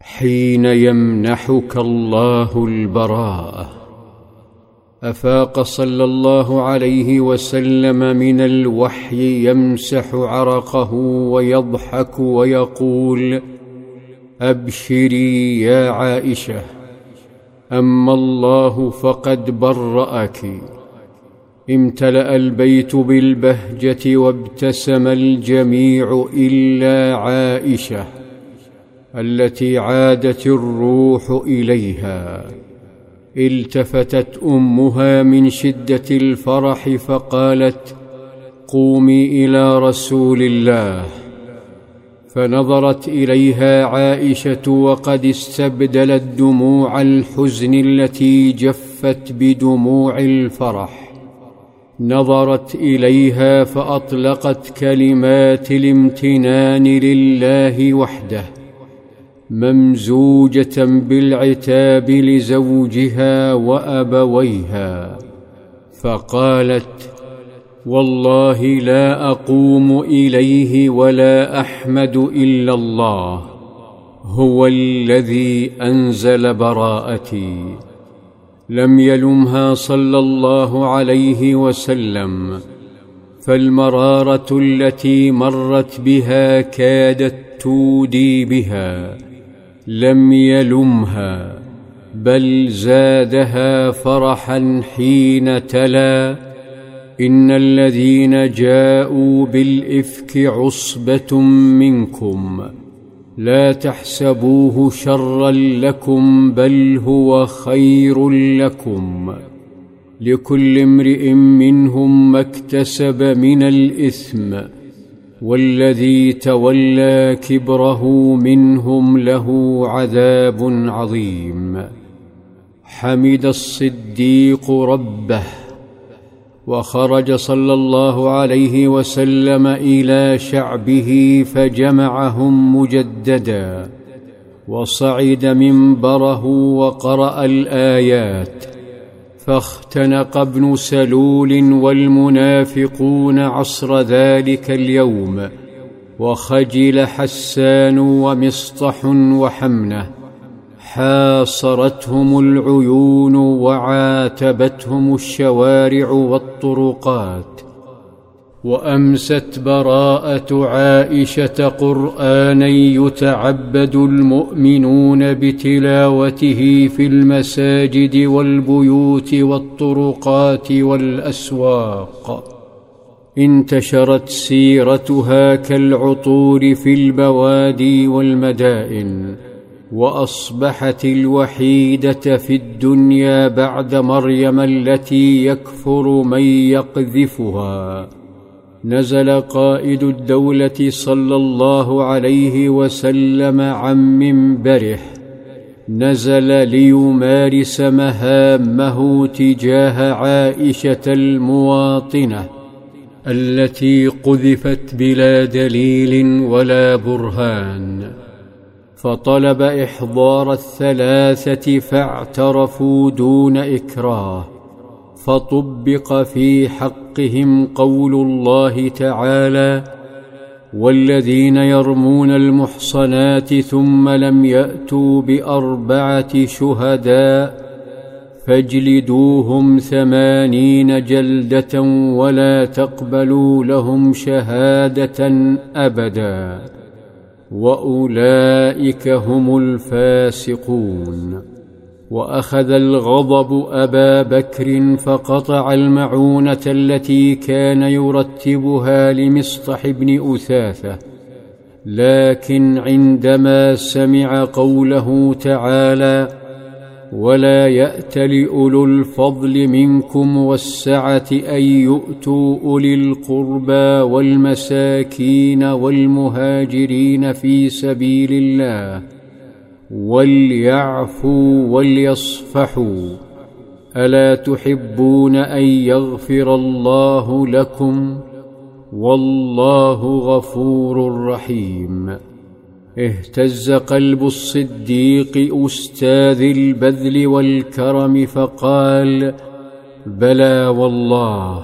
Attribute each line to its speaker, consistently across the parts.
Speaker 1: حين يمنحك الله البراءة. أفاق صلى الله عليه وسلم من الوحي يمسح عرقه ويضحك ويقول: أبشري يا عائشة، أما الله فقد برأك. امتلأ البيت بالبهجة وابتسم الجميع إلا عائشة التي عادت الروح إليها. التفتت أمها من شدة الفرح فقالت: قومي إلى رسول الله. فنظرت إليها عائشة وقد استبدلت دموع الحزن التي جفت بدموع الفرح. نظرت إليها فأطلقت كلمات الامتنان لله وحده، ممزوجة بالعتاب لزوجها وأبويها، فقالت: والله لا أقوم إليه ولا أحمد إلا الله، هو الذي أنزل براءتي. لم يلمها صلى الله عليه وسلم، فالمرارة التي مرت بها كادت تودي بها. لم يلمها، بل زادها فرحا حين تلا: إن الذين جاءوا بالإفك عصبة منكم، لا تحسبوه شرا لكم بل هو خير لكم، لكل امرئ منهم ما اكتسب من الإثم، والذي تولى كبره منهم له عذاب عظيم. حمد الصديق ربه، وخرج صلى الله عليه وسلم إلى شعبه فجمعهم مجددا، وصعد منبره وقرأ الآيات، فاختنق ابن سلول والمنافقون عصر ذلك اليوم، وخجل حسان ومصطح وحمنة، حاصرتهم العيون وعاتبتهم الشوارع والطرقات. وأمست براءة عائشة قرآنا يتعبد المؤمنون بتلاوته في المساجد والبيوت والطرقات والأسواق. انتشرت سيرتها كالعطور في البوادي والمدائن، وأصبحت الوحيدة في الدنيا بعد مريم التي يكفر من يقذفها. نزل قائد الدولة صلى الله عليه وسلم عن منبره، نزل ليمارس مهامه تجاه عائشة المواطنة التي قذفت بلا دليل ولا برهان، فطلب إحضار الثلاثة فاعترفوا دون إكراه، فطبق في حقهم قول الله تعالى: والذين يرمون المحصنات ثم لم يأتوا بأربعة شهداء فاجلدوهم 80 جلدة ولا تقبلوا لهم شهادة أبدا، وأولئك هم الفاسقون. وأخذ الغضب أبا بكر فقطع المعونة التي كان يرتبها لمصطح بن أثاثة، لكن عندما سمع قوله تعالى: ولا يأتل أولو الفضل منكم والسعة أن يؤتوا أولي القربى والمساكين والمهاجرين في سبيل الله وليعفوا وليصفحوا، ألا تحبون أن يغفر الله لكم والله غفور رحيم. اهتز قلب الصديق أستاذ البذل والكرم فقال: بلى والله،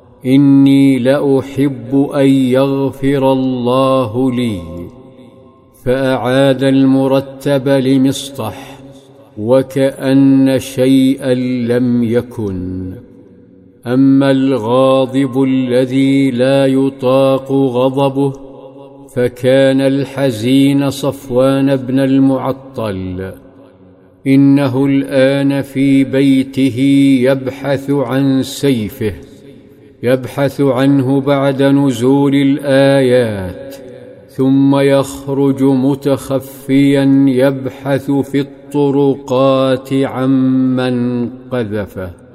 Speaker 1: إني لأحب أن يغفر الله لي. فأعاد المرتب لمصطح وكأن شيئا لم يكن. أما الغاضب الذي لا يطاق غضبه فكان الحزين صفوان بن المعطل، إنه الآن في بيته يبحث عن سيفه، يبحث عنه بعد نزول الآيات، ثم يخرج متخفيا يبحث في الطرقات عمن قذفه.